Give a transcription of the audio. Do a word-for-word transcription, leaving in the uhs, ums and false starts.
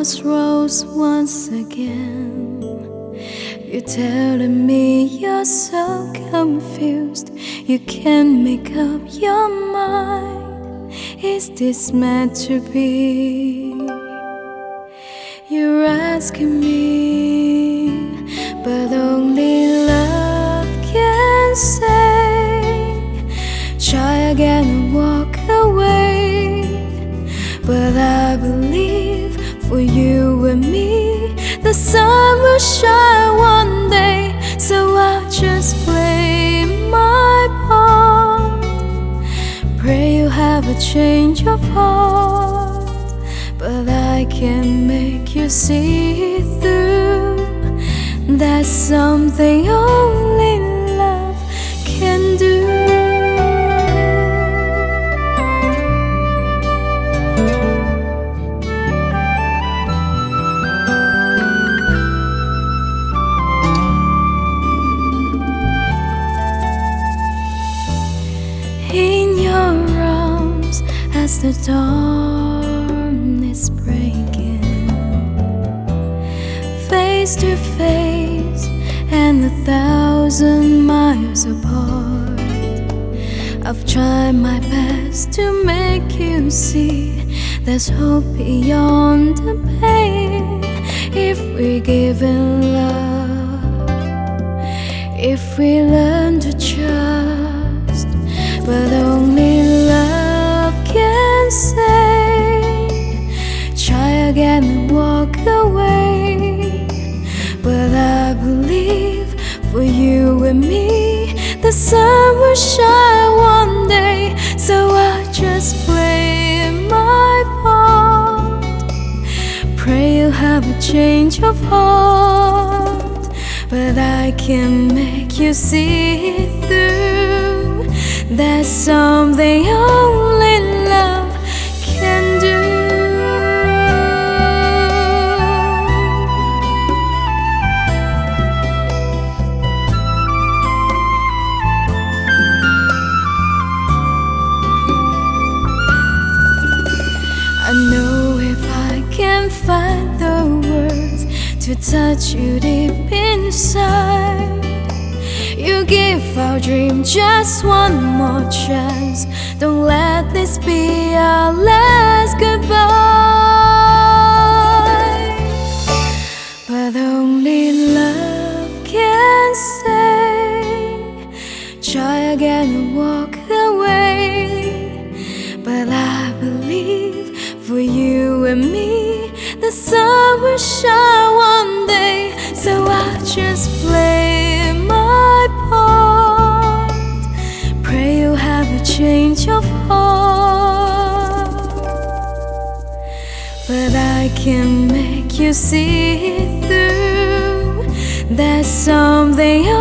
crossroads once again. You're telling me you're so confused, you can't make up your mind. Is this meant to be? You're asking me, but only love can say. Try again and walk away. But I believe for you and me, the sun will shine one day. So I'll just play my part. Pray you have a change of heart, but I can make you see through. That's something only love can do. In your arms as the dawn is breaking, face to face and a thousand miles apart. I've tried my best to make you see there's hope beyond the pain. If we're given love, if we learn to trust, but only love can say. Try again and walk away. But I believe for you and me, the sun will shine one day. So I just play my part. Pray you have a change of heart, but I can make you see through. That's something only love can do. I know if I can find the words to touch you deep inside, you give our dream just one more chance. Don't let this be our last goodbye. But only love can say. Try again and walk away. But I believe for you and me, the sun will shine one day. So I just play my part. Pray you have a change of heart, but I can make you see through. That's something